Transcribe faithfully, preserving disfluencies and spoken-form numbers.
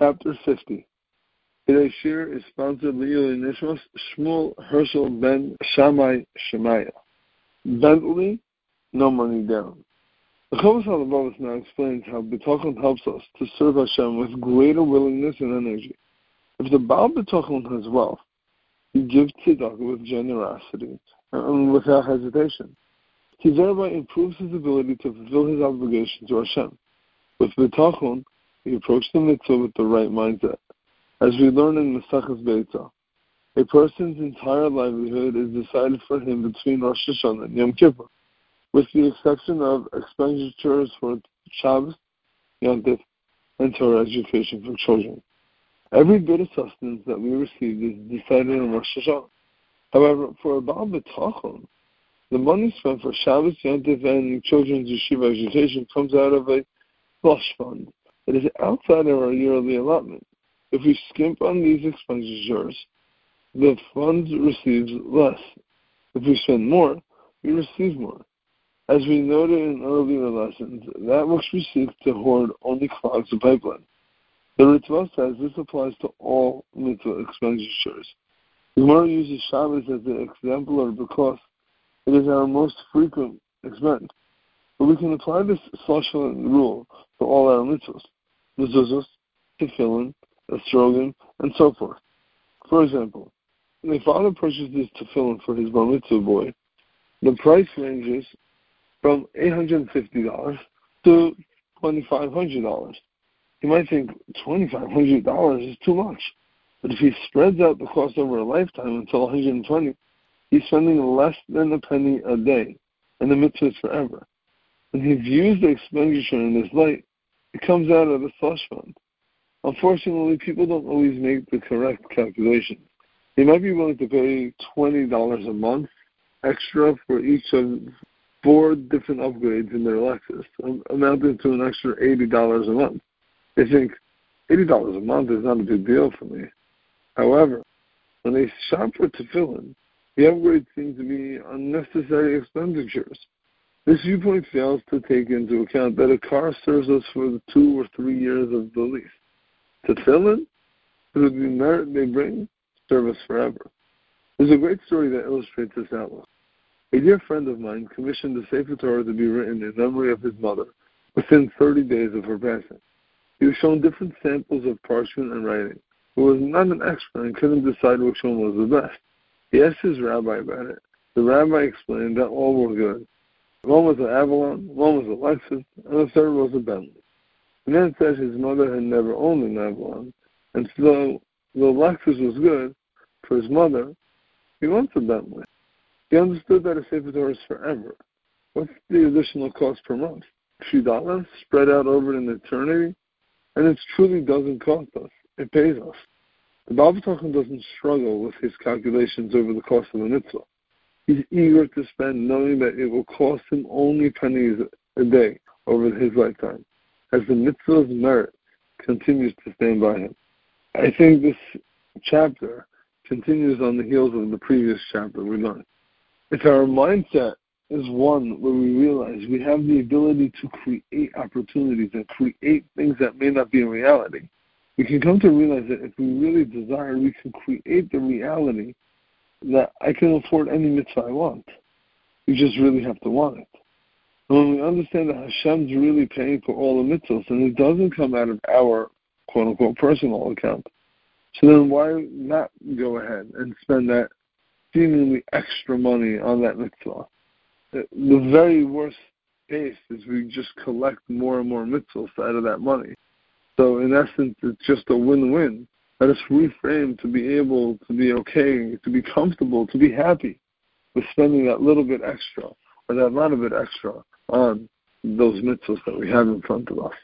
Chapter fifty. Today's shir is sponsored by Nishmas Shmuel Herschel ben Shammai Shemaiah. Bentley, no money down. The Chovos HaLevavos now explains how Bitachon helps us to serve Hashem with greater willingness and energy. If the Baal Bitachon has wealth, he gives tzedakah with generosity and without hesitation. He thereby improves his ability to fulfill his obligation to Hashem. With Bitachon, he approached the mitzvah with the right mindset. As we learn in Maseches Beitzah, a person's entire livelihood is decided for him between Rosh Hashanah and Yom Kippur, with the exception of expenditures for Shabbos, Yom Tov, and Torah education for children. Every bit of sustenance that we receive is decided on Rosh Hashanah. However, for a Baal Bitachon, the money spent for Shabbos, Yom Tov, and children's yeshiva education comes out of a slush fund. It is outside of our yearly allotment. If we skimp on these expenditures, the fund receives less. If we spend more, we receive more. As we noted in earlier lessons, that which we seek to hoard only clogs the pipeline. The Ritva says this applies to all mitzvah expenditures. The Gemara uses Shabbos as an exemplar because it is our most frequent expense. But we can apply this slush fund rule to all our mitzvahs, mezuzos, tefillin, estrogen, and so forth. For example, when a father purchases tefillin for his bar mitzvah boy, the price ranges from eight hundred fifty dollars to two thousand five hundred dollars. You might think two thousand five hundred dollars is too much, but if he spreads out the cost over a lifetime until one hundred twenty dollars, he's spending less than a penny a day, and the mitzvah is forever. When he views the expenditure in this light, it comes out of the slush fund. Unfortunately, people don't always make the correct calculation. They might be willing to pay twenty dollars a month extra for each of four different upgrades in their Lexus, amounting to an extra eighty dollars a month. They think eighty dollars a month is not a big deal for me. However, when they shop for tefillin, the upgrades seem to be unnecessary expenditures. This viewpoint fails to take into account that a car serves us for the two or three years of the lease. Tefillin, through the merit they bring, serve us forever. There's a great story that illustrates this outlook. A dear friend of mine commissioned the Sefer Torah to be written in memory of his mother within thirty days of her passing. He was shown different samples of parchment and writing, but was not an expert and couldn't decide which one was the best. He asked his rabbi about it. The rabbi explained that all were good. One was an Avalon, one was a Lexus, and the third was a Bentley. The man said his mother had never owned an Avalon, and so the Lexus was good for his mother. He wants a Bentley. He understood that a Sefer Torah is forever. What's the additional cost per month? A few dollars spread out over an eternity? And it truly doesn't cost us. It pays us. The Baal Bitachon doesn't struggle with his calculations over the cost of a mitzvah. He's eager to spend knowing that it will cost him only pennies a day over his lifetime, as the mitzvah's merit continues to stand by him. I think this chapter continues on the heels of the previous chapter we learned. If our mindset is one where we realize we have the ability to create opportunities and create things that may not be a reality, we can come to realize that if we really desire, we can create the reality that I can afford any mitzvah I want. We just really have to want it. And when we understand that Hashem's really paying for all the mitzvahs, and it doesn't come out of our quote-unquote personal account, so then why not go ahead and spend that seemingly extra money on that mitzvah? The very worst case is we just collect more and more mitzvahs out of that money. So in essence, it's just a win-win. Let us reframe to be able to be okay, to be comfortable, to be happy with spending that little bit extra or that lot of bit extra on those mitzvahs that we have in front of us.